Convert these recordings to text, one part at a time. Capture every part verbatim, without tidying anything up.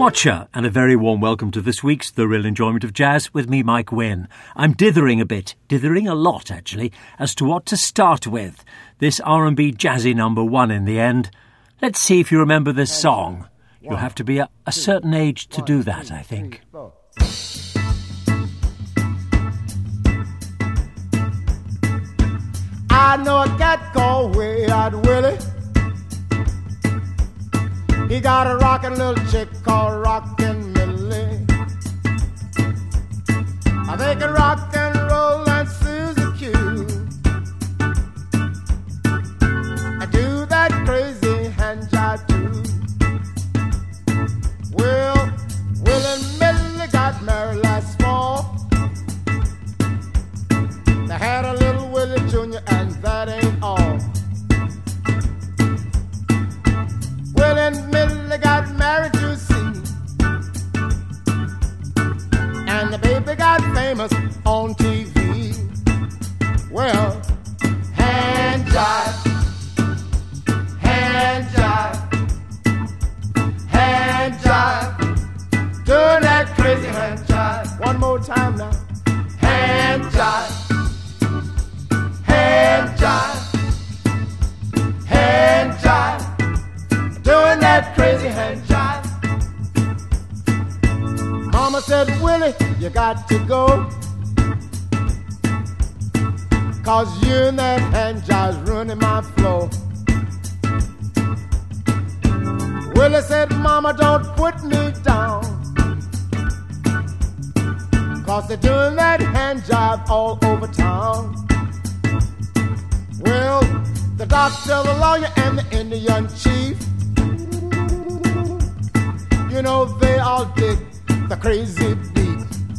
Watcher, and a very warm welcome to this week's The Real Enjoyment of Jazz with me, Mike Wynn. I'm dithering a bit, dithering a lot actually, as to what to start with. This R and B jazzy number one in the end. Let's see if you remember this song. You'll have to be a, a certain age to do that, I think. I know a cat called Way Out Willie. He got a rockin' little chick called Rockin' Millie. They can rock and roll and Susie Q and do that crazy hand jive too. Well, Will and Millie got married last fall. They had a little Willie Junior and that ain't all. Will and Millie got married, you see, and the baby got famous on T V. Well, hand jive, hand jive, hand jive, doing that crazy hand jive. One more time now. Hand jive, hand jive, hand jive, doing that crazy hand jive. Mama said, Willie, you got to go, 'cause you and that hand jive's ruining my flow. Willie said, Mama, don't put me down, 'cause they're doing that hand jive all over town. Well, the doctor, the lawyer, and the Indian chief, you know they all dig the crazy beat.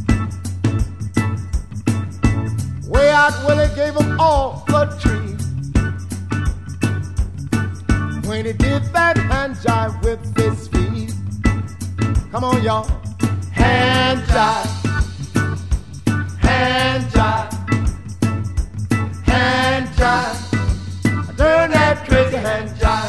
Way Out Willie gave them all a treat when he did that hand jive with his feet. Come on, y'all. Hand jive, hand jive, hand jive, doing that crazy hand jive.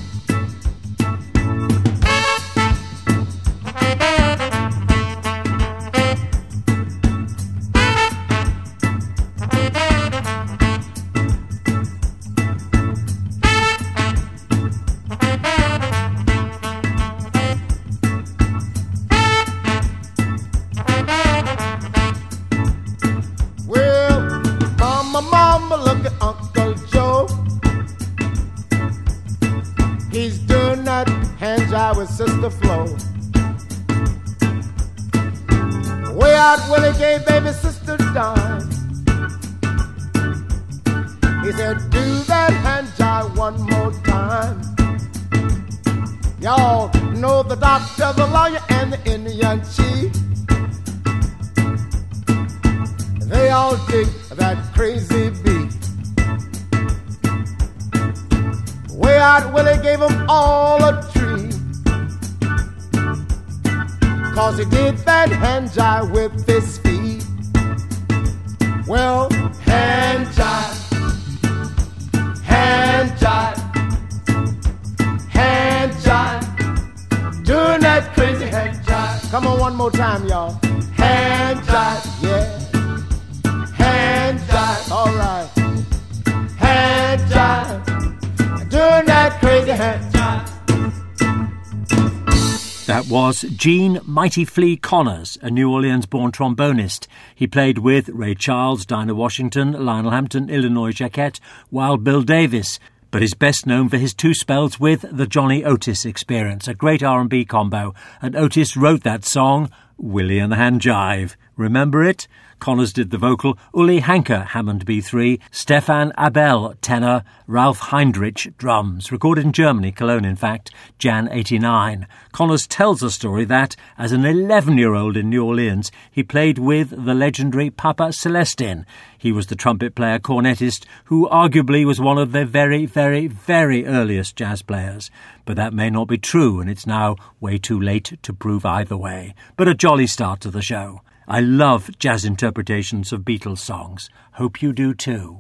With Sister Flo. Way Out Willie gave baby sister dime. He said, do that hand jive one more time. Y'all know the doctor, the lawyer, and the Indian chief. They all dig that crazy beat. Way Out Willie gave them all a treat, 'cause he did that hand jive with his feet. Well, hand jive, hand jive, hand jive, doing that crazy hand jive. Come on, one more time, y'all. Hand jive, yeah. Hand jive, all right. Hand jive, doing that crazy hand jive. That was Gene Mighty Flea Connors, a New Orleans-born trombonist. He played with Ray Charles, Dinah Washington, Lionel Hampton, Illinois Jacquet, Wild Bill Davis, but is best known for his two spells with the Johnny Otis Experience, a great R and B combo, and Otis wrote that song, Willie and the Hand Jive. Remember it? Connors did the vocal, Uli Hanker, Hammond B three, Stefan Abel, tenor, Ralph Heinrich, drums. Recorded in Germany, Cologne in fact, January eighty-nine. Connors tells the story that, as an eleven-year-old in New Orleans, he played with the legendary Papa Celestin. He was the trumpet player cornetist who arguably was one of the very, very, very earliest jazz players. But that may not be true, and it's now way too late to prove either way. But a jolly start to the show. I love jazz interpretations of Beatles songs. Hope you do too.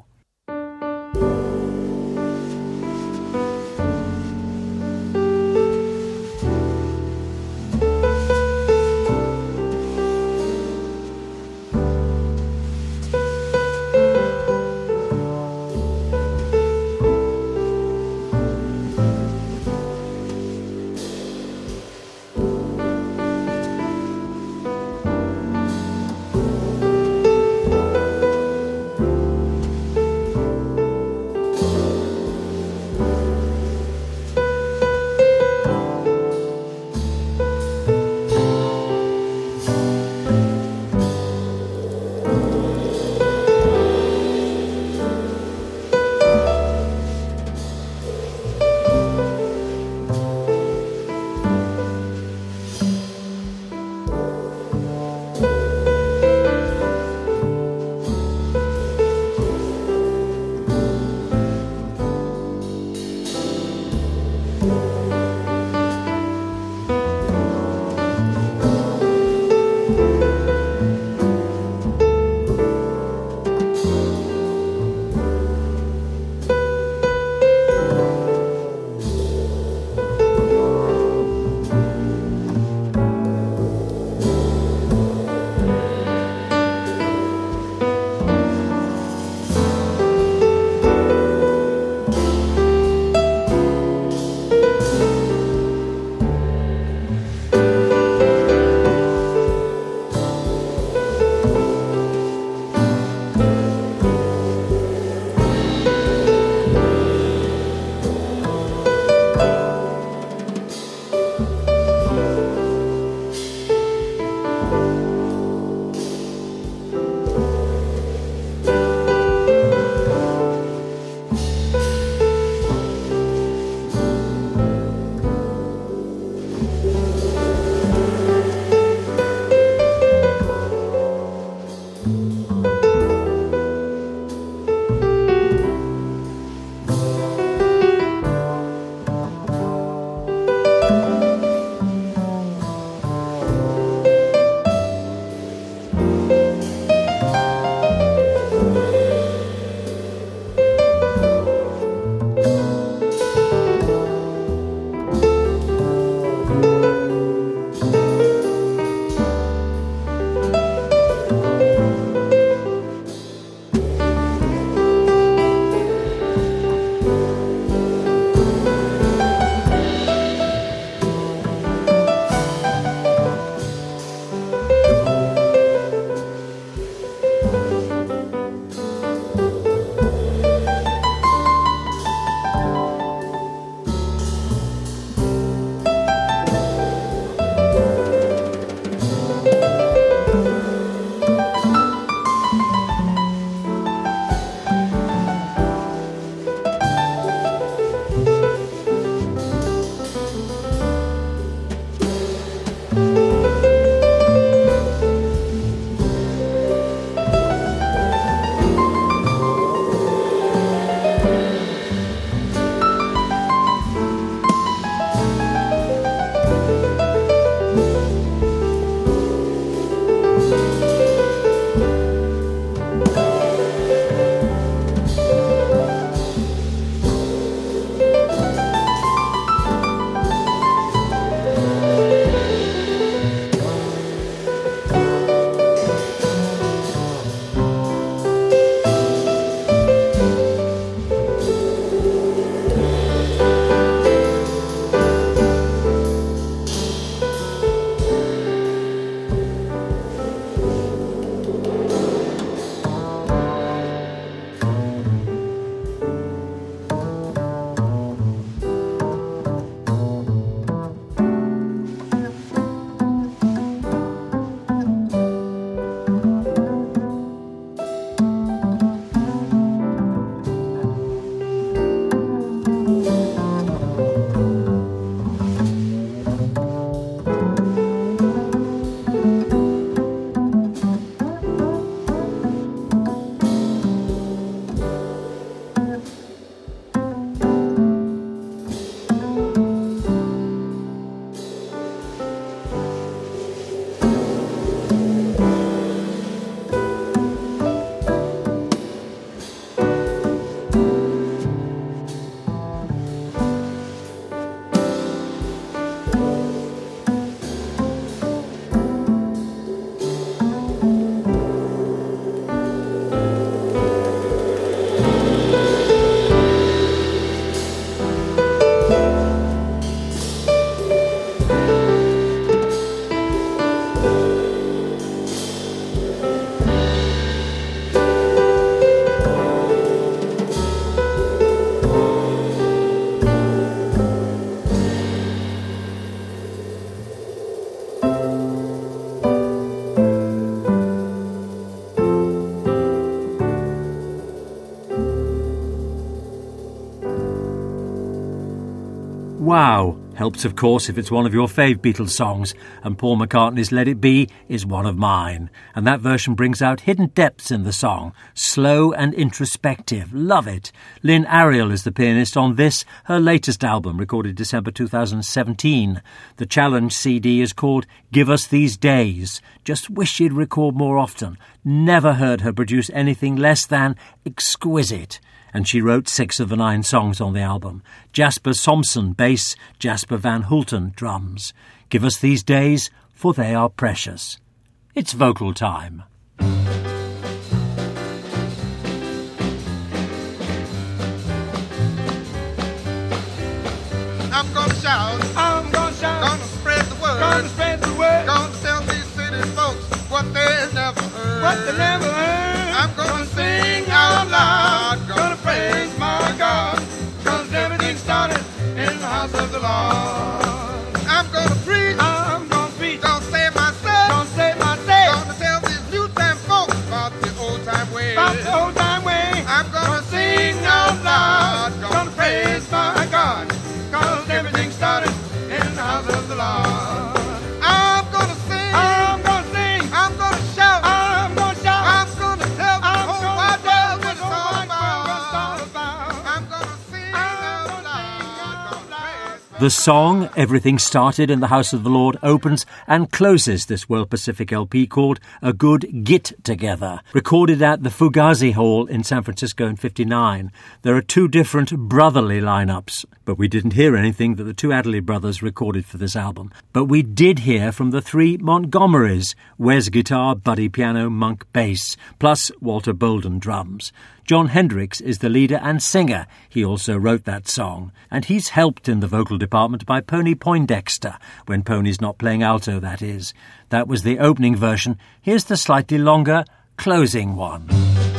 Wow helps, of course, if it's one of your fave Beatles songs, and Paul McCartney's Let It Be is one of mine. And that version brings out hidden depths in the song, slow and introspective. Love it. Lynn Ariel is the pianist on this, her latest album, recorded December two thousand seventeen. The Challenge C D is called Give Us These Days. Just wish she'd record more often. Never heard her produce anything less than exquisite. And she wrote six of the nine songs on the album. Jasper Thompson, bass, Jasper Van Hulten, drums. Give us these days, for they are precious. It's vocal time. I'm gonna shout, I'm gonna shout, gonna spread the word, gonna spread the word, gonna tell these city folks what they never heard, what they never heard. I'm gonna sing out loud, gonna praise my God, 'cause everything started in the house of the Lord. I'm gonna preach, I'm gonna preach, gonna say myself, gonna say myself, gonna tell these new time folks about the old time way, about the old time way. I'm gonna sing out loud, gonna praise my God, 'cause everything started in the house of the Lord. I'm gonna sing, I'm gonna sing, I'm gonna shout, I'm gonna shout, I'm gonna tell the I'm whole gonna wide tell world what this it's whole all wide world what it's all about. about. I'm gonna sing I'm out gonna loud, sing out gonna loud. praise The song Everything Started in the House of the Lord opens and closes this World Pacific L P called A Good Git Together, recorded at the Fugazi Hall in San Francisco in fifty-nine. There are two different brotherly lineups, but we didn't hear anything that the two Adderley brothers recorded for this album. But we did hear from the three Montgomerys, Wes guitar, Buddy piano, Monk bass, plus Walter Bolden drums. John Hendricks is the leader and singer. He also wrote that song. And he's helped in the vocal department by Pony Poindexter, when Pony's not playing alto, that is. That was the opening version. Here's the slightly longer closing one.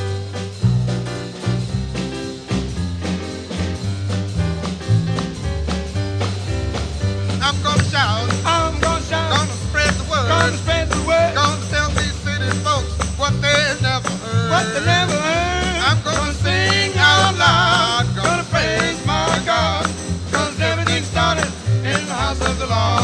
I'm gonna shout, I'm gonna shout, gonna spread the word, gonna spread the word, gonna tell these city folks what they never heard, what they never heard. I'm gonna sing out loud, gonna praise my God, 'cause everything started in the house of the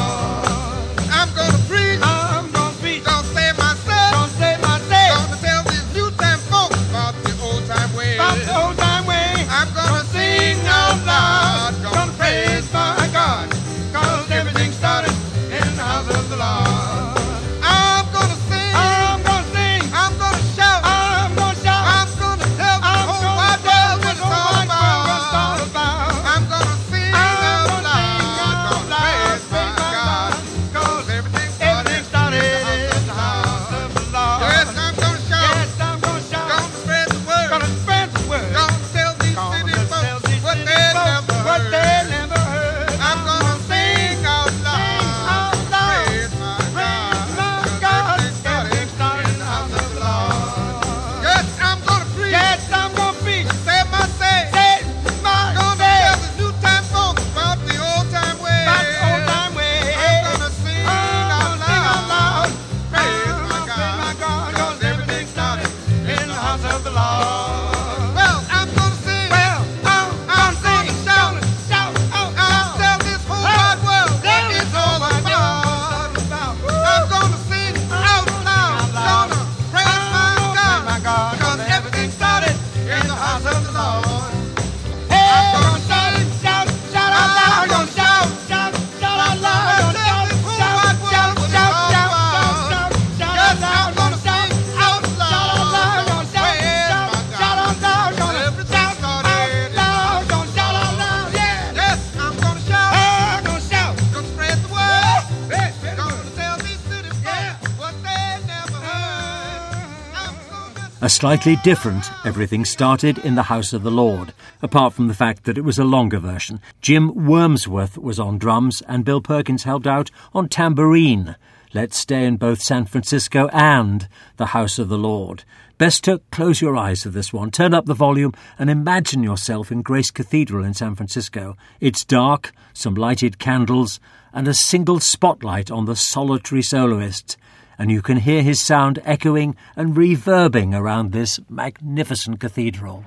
Lord. I'm gonna preach, I'm gonna preach, gonna say myself, gonna say myself, gonna tell these new time folks about the old time way, about the old time way. I'm gonna sing out loud, gonna praise my God, 'cause everything started in the house of the Lord. I'm gonna sing, I'm gonna sing, I'm gonna shout, I'm gonna shout, I'm gonna tell the I'm whole gonna wide tell world what this it's all whole wide world what it's all about. about. I'm gonna sing I'm out gonna loud, sing out gonna loud, praise my praise my God, God, 'cause everything Everything started started in the house of the Lord. Yes, I'm gonna shout, Yes, I'm gonna shout, gonna spread the word, gonna spread the word, gonna tell these gonna city tell folks these what city they folks never what heard. they never heard. I'm gonna sing out loud, out loud, praise my praise my God, 'cause God, everything everything started in the house of the Lord. Yes, I'm gonna preach, Yes, I'm gonna preach, say my say, say my gonna say, tell the new time folks about the old time way. about the old time way. I'm gonna sing I'm out gonna sing out loud, loud, praise my praise God, my God, 'cause everything started in the house of the Lord. Well, I'm gonna sing, Well, I'm I'm gonna sing, gonna shout, shout, out I'll loud. tell this whole wide world what it's all about. I'm gonna sing out loud, gonna praise my God, 'cause everything started in the house of the Lord. Hey, gonna shout, shout, shout out loud, gonna shout, shout, shout out loud, gonna shout, shout, shout, shout, shout, shout, shout, shout out loud, gonna shout, out, shout out loud, gonna shout, shout, shout out loud, gonna shout out loud, gonna shout out loud, yeah. Yes, I'm gonna shout, Hey, gonna shout, gonna spread the word, gonna tell these city folks what they never heard. I'm gonna A slightly different Everything Started in the House of the Lord, apart from the fact that it was a longer version. Jim Wormsworth was on drums and Bill Perkins helped out on tambourine. Let's stay in both San Francisco and the House of the Lord. Best to close your eyes for this one, turn up the volume and imagine yourself in Grace Cathedral in San Francisco. It's dark, some lighted candles and a single spotlight on the solitary soloist. And you can hear his sound echoing and reverbing around this magnificent cathedral.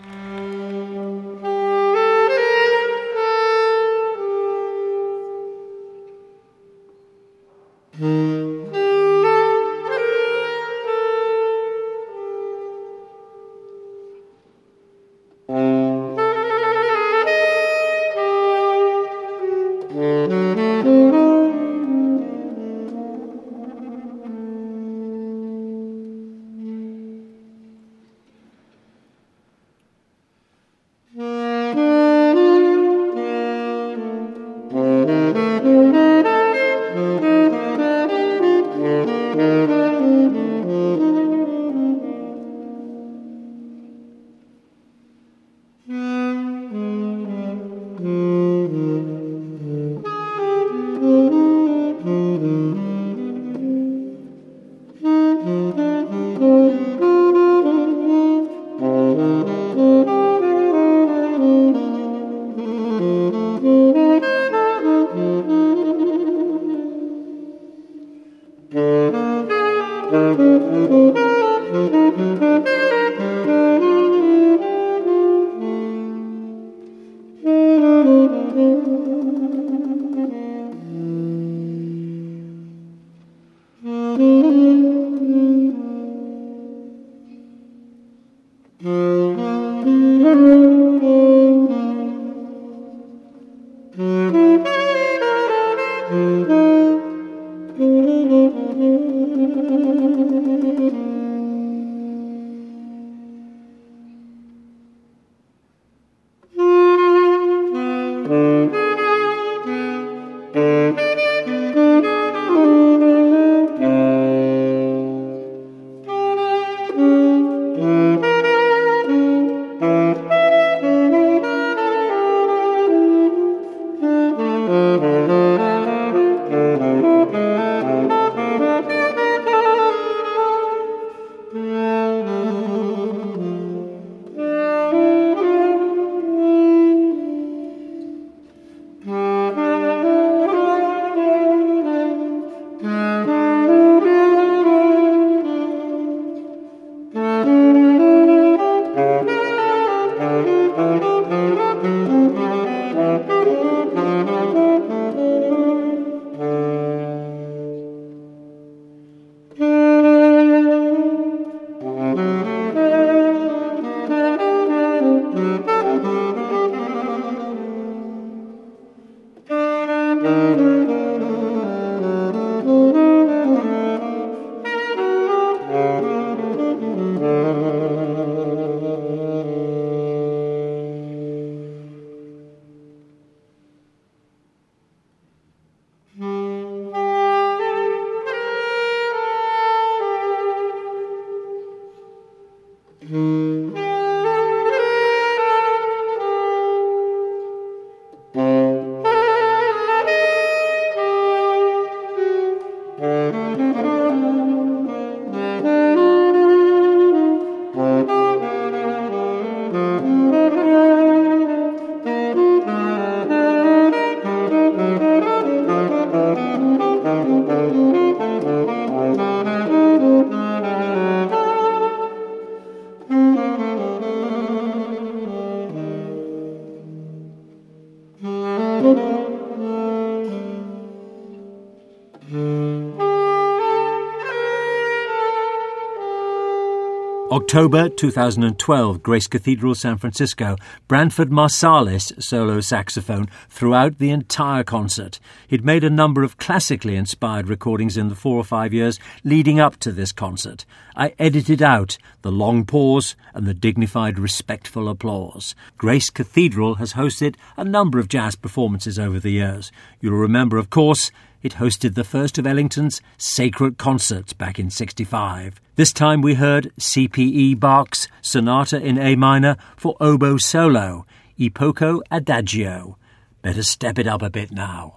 October two thousand twelve, Grace Cathedral, San Francisco. Branford Marsalis, solo saxophone, throughout the entire concert. He'd made a number of classically inspired recordings in the four or five years leading up to this concert. I edited out the long pause and the dignified, respectful applause. Grace Cathedral has hosted a number of jazz performances over the years. You'll remember, of course, it hosted the first of Ellington's sacred concerts back in sixty-five. This time we heard C P E Bach's Sonata in A minor for oboe solo, I Poco Adagio. Better step it up a bit now.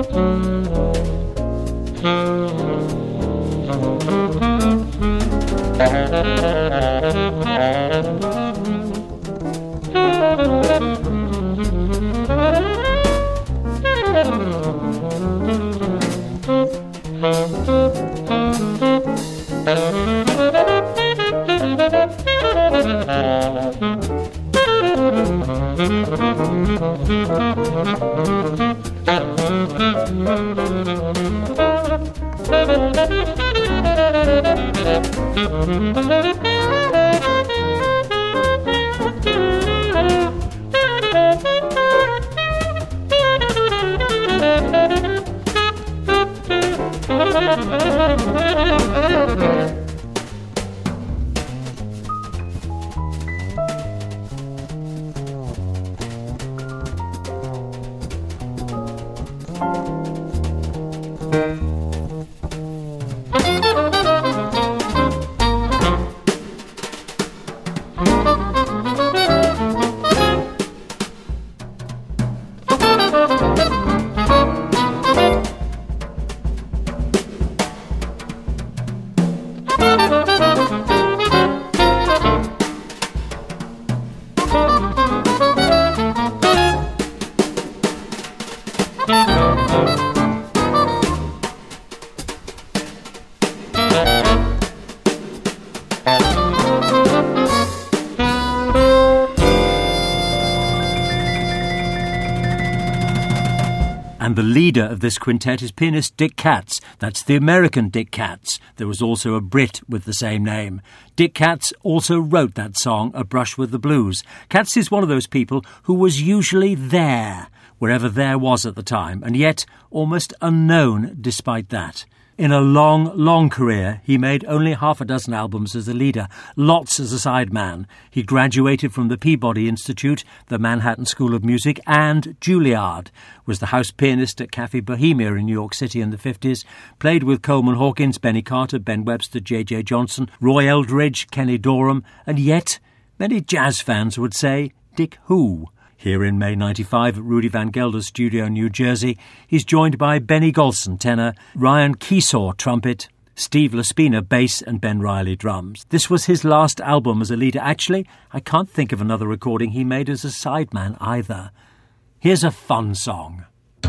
And the leader of this quintet is pianist Dick Katz. That's the American Dick Katz. There was also a Brit with the same name. Dick Katz also wrote that song, A Brush with the Blues. Katz is one of those people who was usually there, wherever there was at the time, and yet almost unknown despite that. In a long, long career, he made only half a dozen albums as a leader, lots as a sideman. He graduated from the Peabody Institute, the Manhattan School of Music, and Juilliard, was the house pianist at Cafe Bohemia in New York City in the fifties, played with Coleman Hawkins, Benny Carter, Ben Webster, J J Johnson, Roy Eldridge, Kenny Dorham, and yet, many jazz fans would say, Dick Who. Here in May ninety-five at Rudy Van Gelder's studio in New Jersey, he's joined by Benny Golson, tenor, Ryan Keesaw, trumpet, Steve Laspina, bass, and Ben Riley, drums. This was his last album as a leader. Actually, I can't think of another recording he made as a sideman either. Here's a fun song.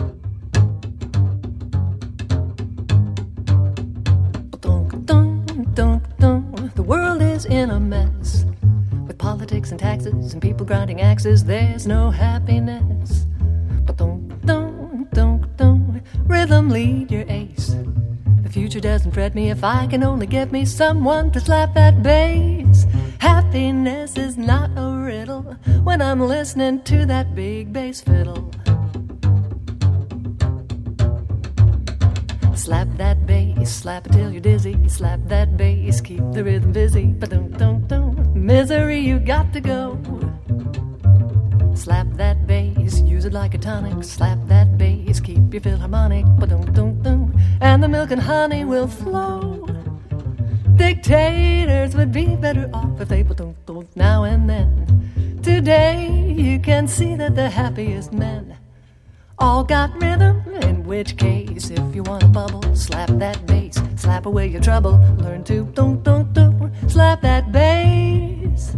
The world is in a mess. With politics and taxes and people grinding axes, there's no happiness. But don't, don't, don't, don't rhythm lead your ace. The future doesn't fret me if I can only get me someone to slap that bass. Happiness is not a riddle when I'm listening to that big bass fiddle. Slap that bass, slap it till you're dizzy. Slap that bass, keep the rhythm busy. But don't, don't, don't, misery, you got to go. Slap that bass, use it like a tonic. Slap that bass, keep your Philharmonic. But don't, don't, don't, and the milk and honey will flow. Dictators would be better off if they, but don't, don't, now and then. Today you can see that the happiest men all got rhythm, in which case, if you want a bubble, slap that bass, slap away your trouble, learn to don't, don't, don't, slap that bass.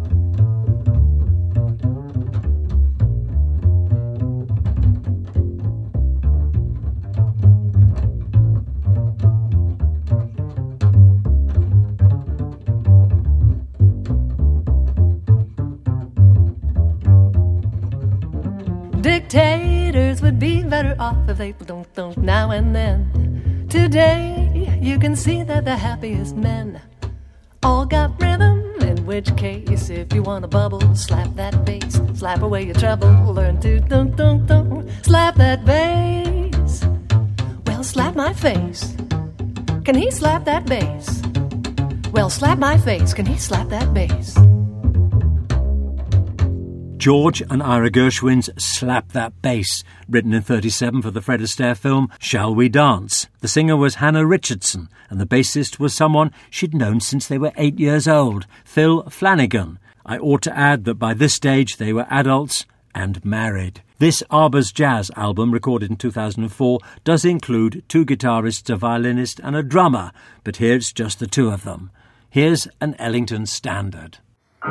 Dictators would be better off if they don't, don't, now and then. Today, you can see that the happiest men all got rhythm, in which case, if you want a bubble, slap that bass, slap away your trouble, learn to don't, don't, don't, slap that bass. Well, slap my face. Can he slap that bass? Well, slap my face. Can he slap that bass? George and Ira Gershwin's Slap That Bass, written in thirty-seven for the Fred Astaire film Shall We Dance. The singer was Hannah Richardson, and the bassist was someone she'd known since they were eight years old, Phil Flanagan. I ought to add that by this stage they were adults and Married. This Arbor's Jazz album, recorded in two thousand four, does include two guitarists, a violinist and a drummer, but here it's just the two of them. Here's an Ellington standard.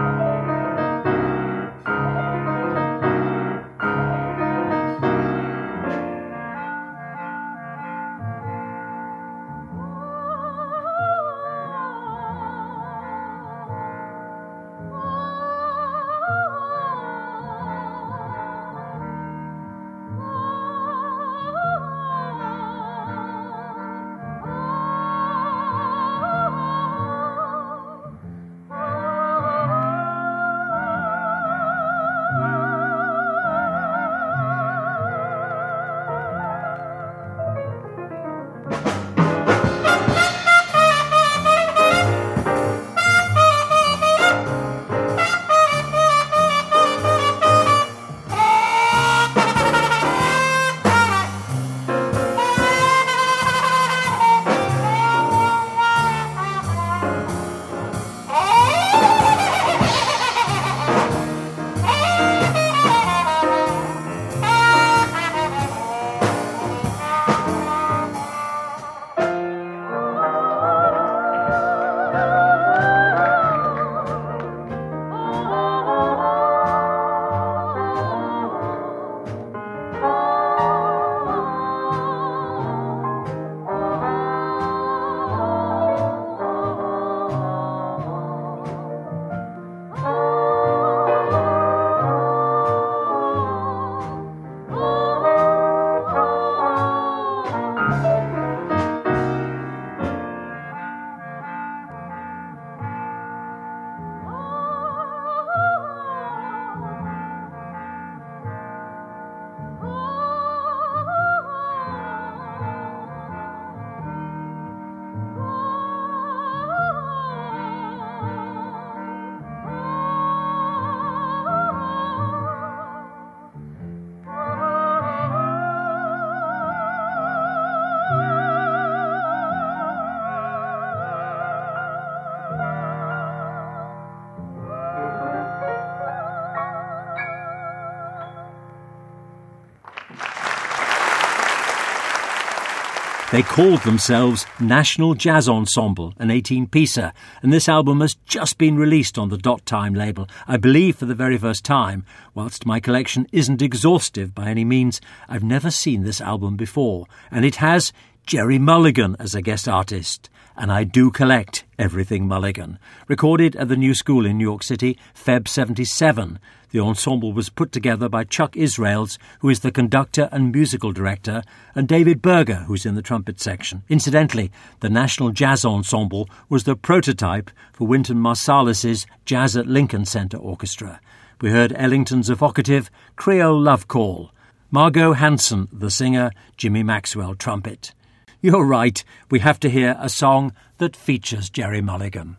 They called themselves National Jazz Ensemble, an eighteen-piecer, and this album has just been released on the Dot Time label, I believe for the very first time. Whilst my collection isn't exhaustive by any means, I've never seen this album before, and it has Gerry Mulligan as a guest artist. And I do collect everything Mulligan. Recorded at the New School in New York City, February seventy-seven. The ensemble was put together by Chuck Israels, who is the conductor and musical director, and David Berger, who's in the trumpet section. Incidentally, the National Jazz Ensemble was the prototype for Wynton Marsalis's Jazz at Lincoln Center Orchestra. We heard Ellington's evocative Creole Love Call. Margot Hanson, the singer, Jimmy Maxwell, trumpet. You're right, we have to hear a song that features Gerry Mulligan.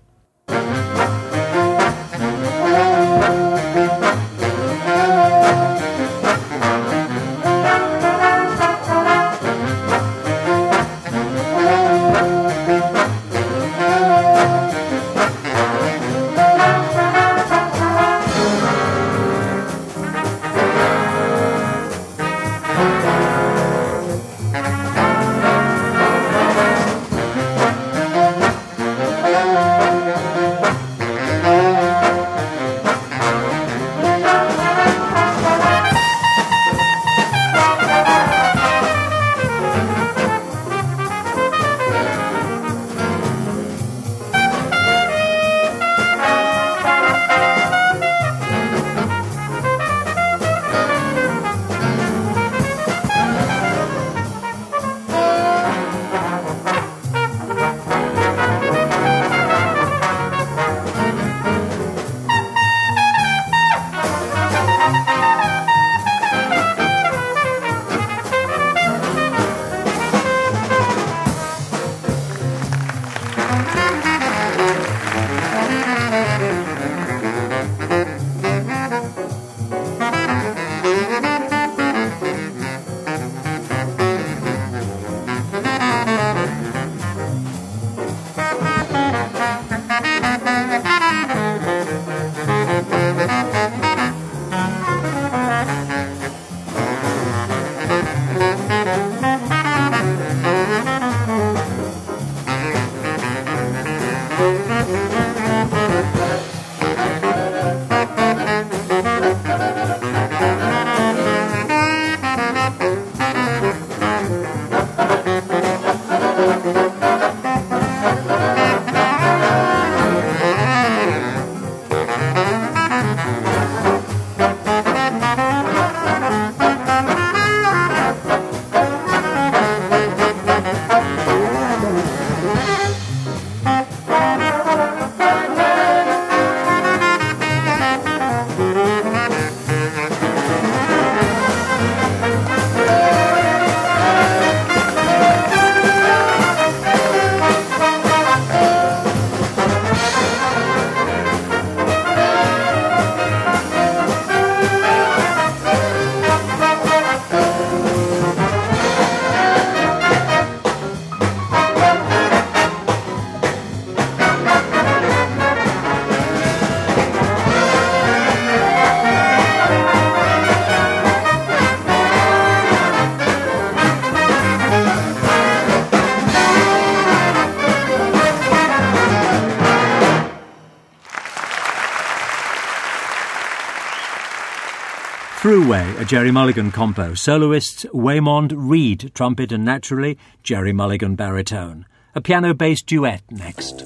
Throughway, a Jerry Mulligan compo. Soloists Waymond Reed, trumpet and naturally Jerry Mulligan baritone. A piano-bass duet next.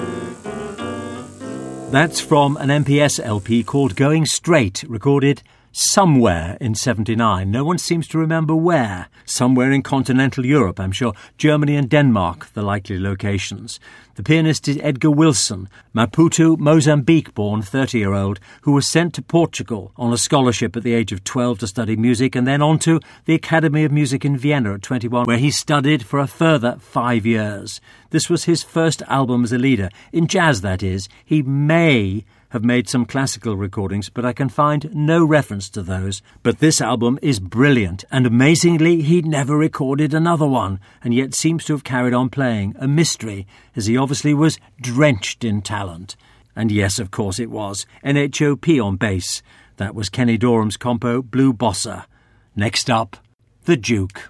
That's from an M P S L P called Going Straight, recorded somewhere in seventy-nine. No one seems to remember where. Somewhere in continental Europe, I'm sure. Germany and Denmark, the likely locations. The pianist is Edgar Wilson, Maputo, Mozambique-born thirty-year-old who was sent to Portugal on a scholarship at the age of twelve to study music and then on to the Academy of Music in Vienna at twenty-one, where he studied for a further five years. This was his first album as a leader. In jazz, that is. He may have made some classical recordings, but I can find no reference to those. But this album is brilliant, and amazingly, he never recorded another one, and yet seems to have carried on playing, a mystery, as he obviously was drenched in talent. And yes, of course it was. N H O P on bass. That was Kenny Dorham's compo, Blue Bossa. Next up, The Duke.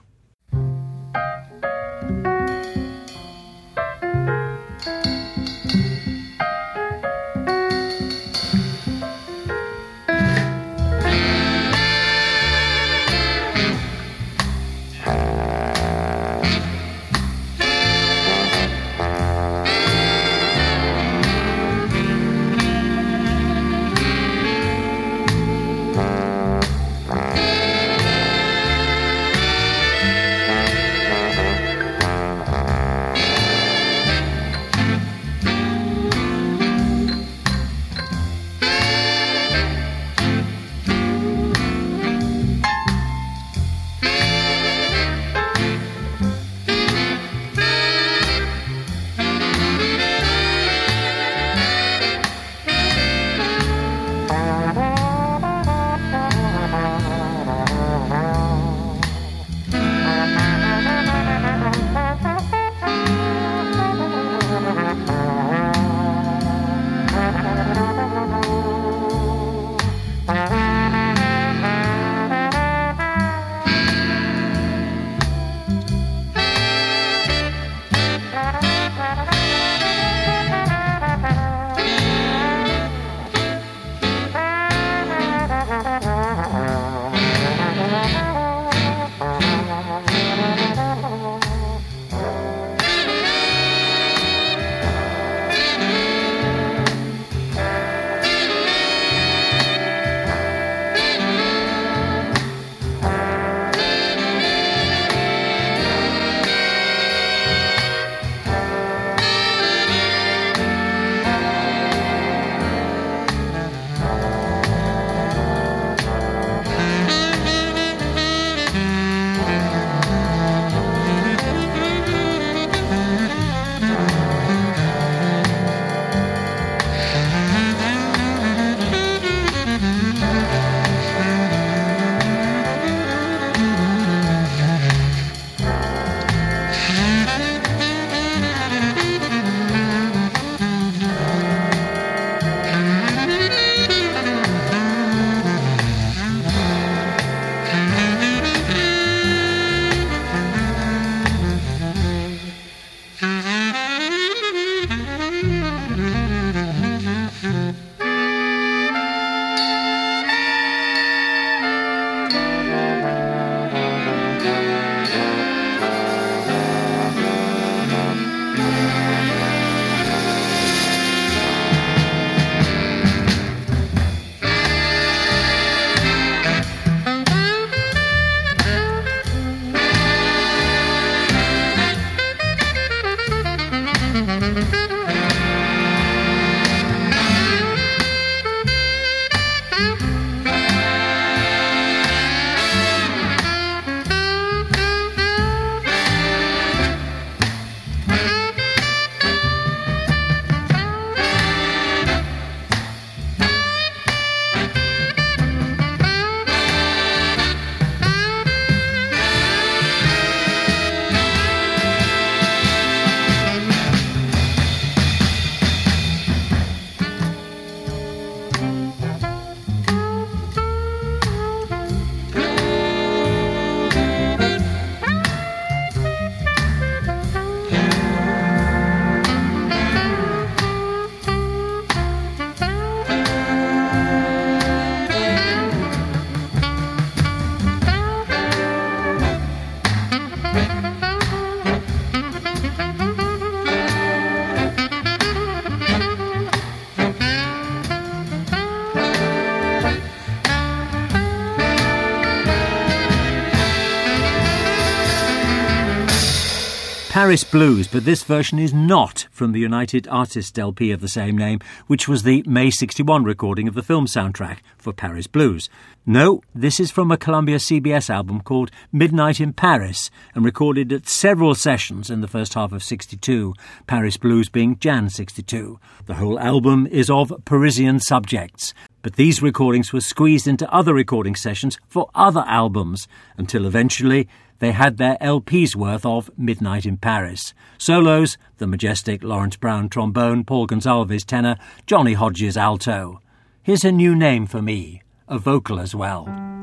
Paris Blues, but this version is not from the United Artists L P of the same name, which was the May sixty-one recording of the film soundtrack for Paris Blues. No, this is from a Columbia C B S album called Midnight in Paris and recorded at several sessions in the first half of sixty-two, Paris Blues being Jan sixty-two. The whole album is of Parisian subjects, but these recordings were squeezed into other recording sessions for other albums until eventually they had their L P's worth of Midnight in Paris. Solos, the majestic Lawrence Brown trombone, Paul Gonsalves tenor, Johnny Hodges alto. Here's a new name for me, a vocal as well.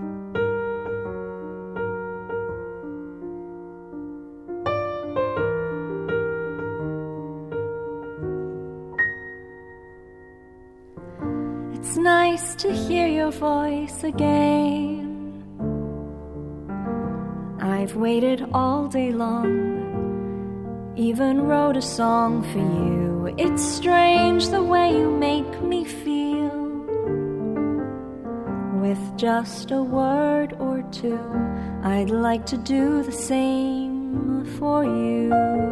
It's nice to hear your voice again. I've waited all day long, even wrote a song for you. It's strange the way you make me feel. With just a word or two, I'd like to do the same for you.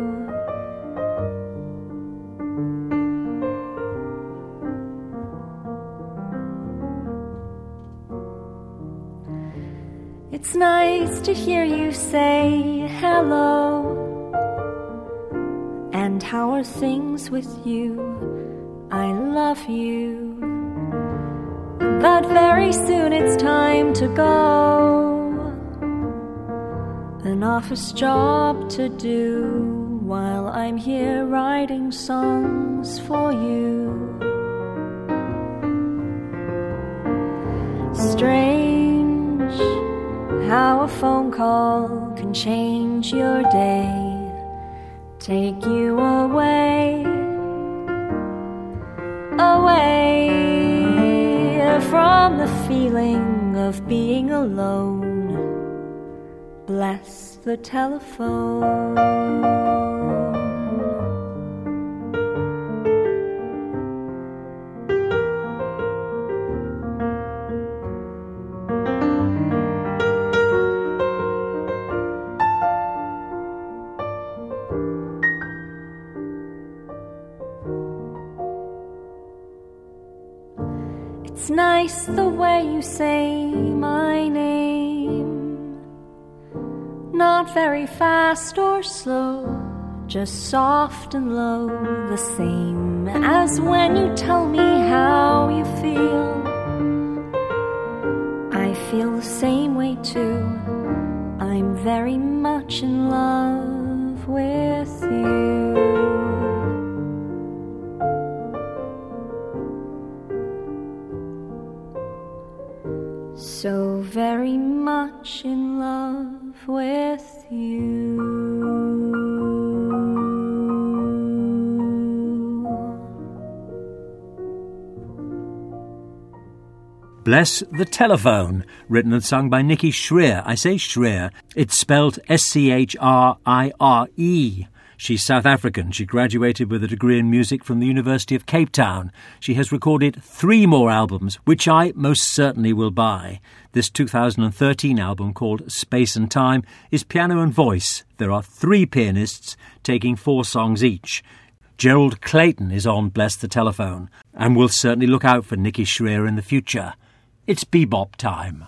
It's nice to hear you say hello. And how are things with you? I love you. But very soon it's time to go. An office job to do while I'm here writing songs for you. Strange how a phone call can change your day, take you away, away from the feeling of being alone. Bless the telephone. It's nice the way you say my name. Not very fast or slow, just soft and low, the same as when you tell me how you feel. I feel the same way too. I'm very much in love with you. So very much in love with you. Bless the Telephone, written and sung by Nikki Schrier. I say Schrier, it's spelled S C H R I R E. She's South African. She graduated with a degree in music from the University of Cape Town. She has recorded three more albums, which I most certainly will buy. This two thousand thirteen album, called Space and Time, is piano and voice. There are three pianists taking four songs each. Gerald Clayton is on Bless the Telephone, and we'll certainly look out for Nikki Schrier in the future. It's bebop time.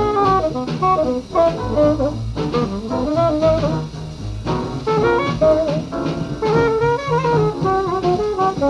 Thank you.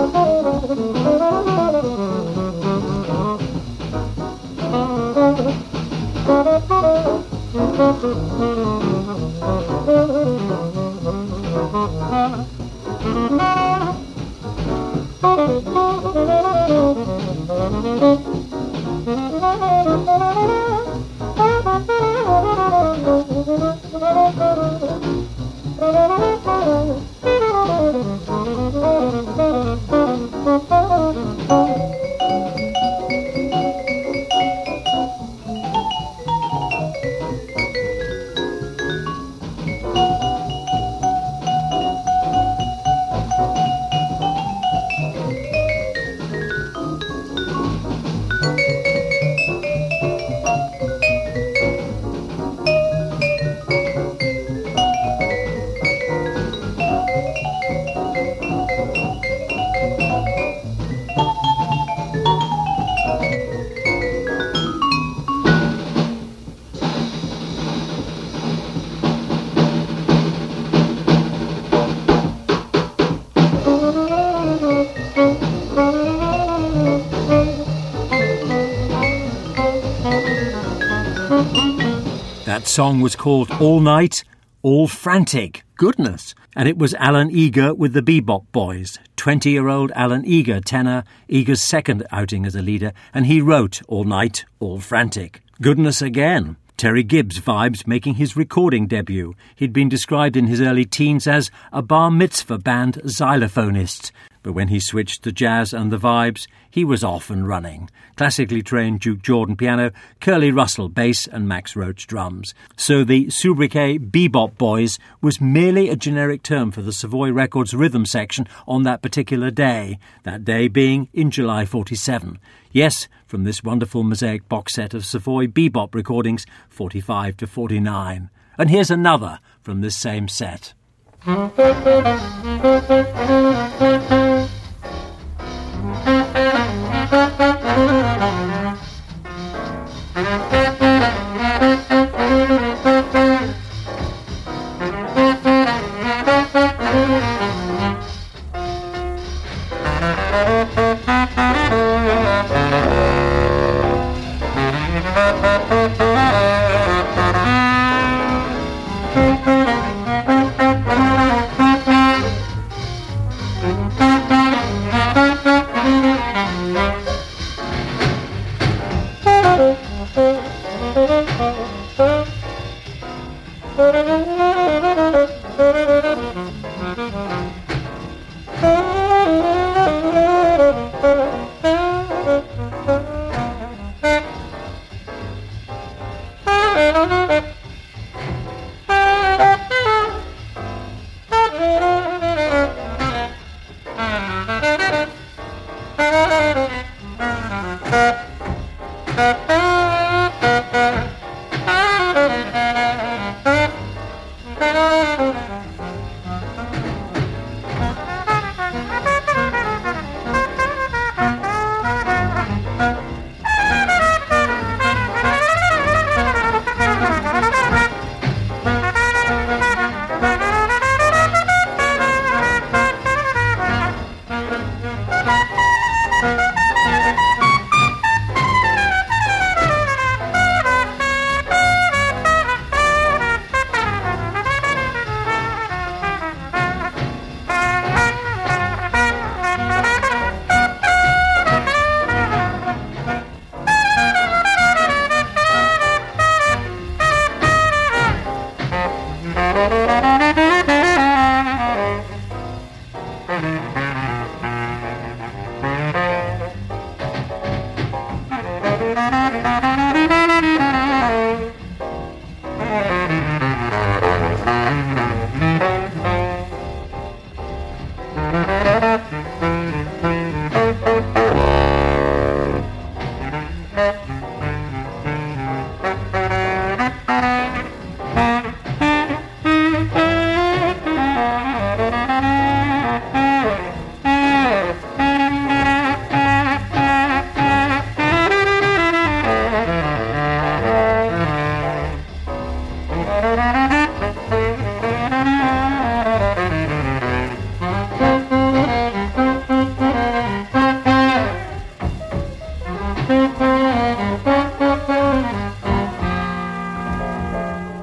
That song was called All Night, All Frantic. Goodness. And it was Alan Eager with the Bebop Boys. twenty-year-old Alan Eager, tenor, Eager's second outing as a leader, and he wrote All Night, All Frantic. Goodness again. Terry Gibbs vibes making his recording debut. He'd been described in his early teens as a bar mitzvah band xylophonist. But when he switched to jazz and the vibes, he was off and running. Classically trained Duke Jordan piano, Curly Russell bass and Max Roach drums. So the sobriquet Bebop Boys was merely a generic term for the Savoy Records rhythm section on that particular day, that day being in July forty-seven. Yes, from this wonderful mosaic box set of Savoy bebop recordings, forty-five to forty-nine. And here's another from this same set.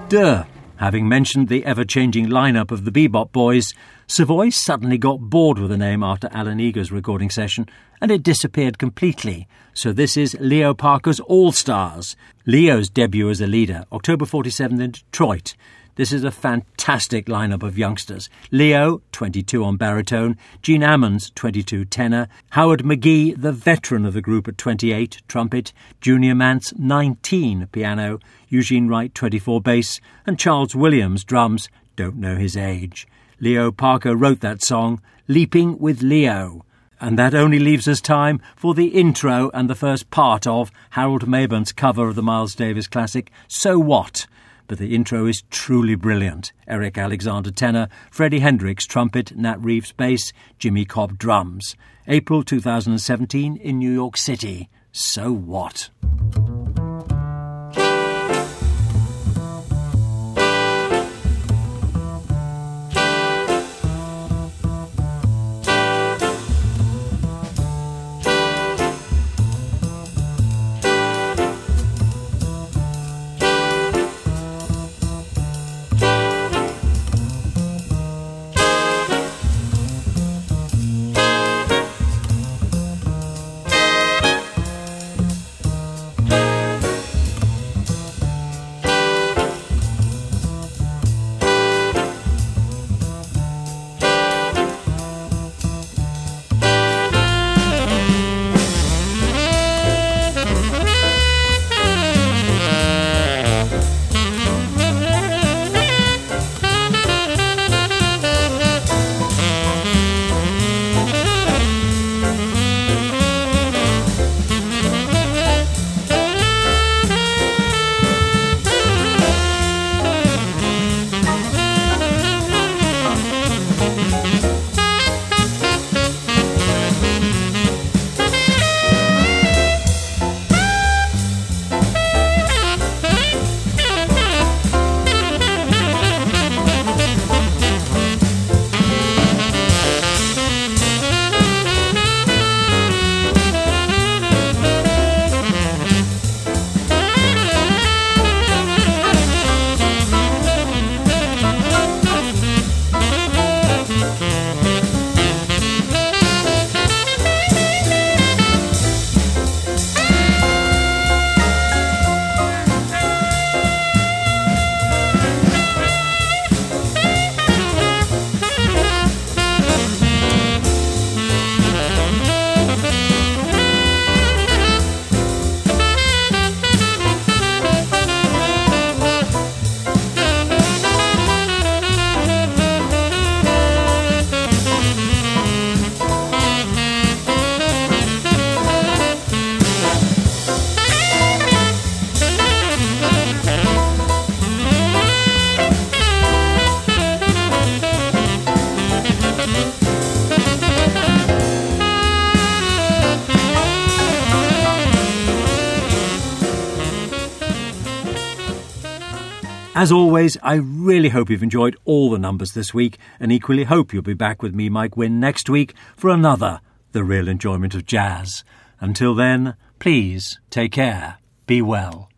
Duh. Having mentioned the ever-changing lineup of the Bebop Boys, Savoy suddenly got bored with the name after Alan Eager's recording session, and it disappeared completely. So this is Leo Parker's All-Stars. Leo's debut as a leader, October forty-seven in Detroit. This is a fantastic lineup of youngsters. Leo, twenty-two on baritone, Gene Ammons, twenty-two tenor, Howard McGee, the veteran of the group at twenty-eight, trumpet, Junior Mance, nineteen, piano, Eugene Wright, twenty-four, bass, and Charles Williams, drums, don't know his age. Leo Parker wrote that song, Leaping with Leo. And that only leaves us time for the intro and the first part of Harold Mayburn's cover of the Miles Davis classic, So What? But the intro is truly brilliant. Eric Alexander tenor, Freddie Hendricks trumpet, Nat Reeves bass, Jimmy Cobb drums. April two thousand seventeen in New York City. So What? As always, I really hope you've enjoyed all the numbers this week, and equally hope you'll be back with me, Mike Wynne, next week for another The Real Enjoyment of Jazz. Until then, please take care, be well.